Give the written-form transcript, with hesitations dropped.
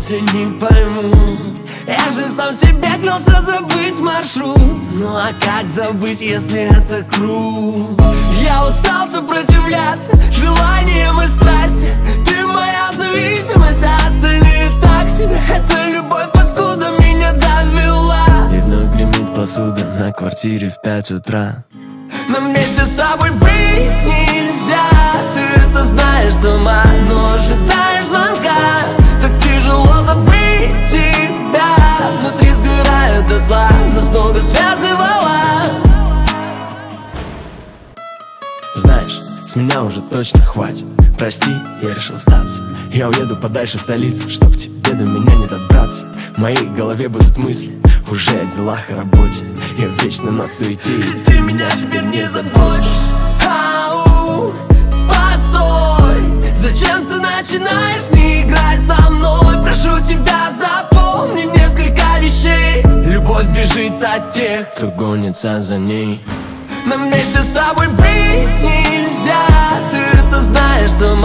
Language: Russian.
все не поймут. Я же сам себе клялся забыть маршрут. Ну а как забыть, если это круг? Я устал сопротивляться желаниям и страсти. Ты моя зависимость, а остальные так себе. Это любовь, паскуда, меня довела. И вновь гремит посуда на квартире в 5 утра. Нам вместе с тобой быть нельзя. Ты это знаешь сама, но ожидаешь звонка. Так тяжело забыть тебя. Внутри сгорает дотла, нас много связывало. Знаешь, с меня уже точно хватит. Прости, я решил остаться. Я уеду подальше в столицу, чтоб тебе до меня не добраться. В моей голове будут мысли уже о делах и работе. Я вечно на суете, и ты меня теперь не забудешь. Ау, постой, зачем ты начинаешь? Не играй со мной, прошу тебя, запомни несколько вещей. Любовь бежит от тех, кто гонится за ней. Нам вместе с тобой быть нельзя. Ты это знаешь сама.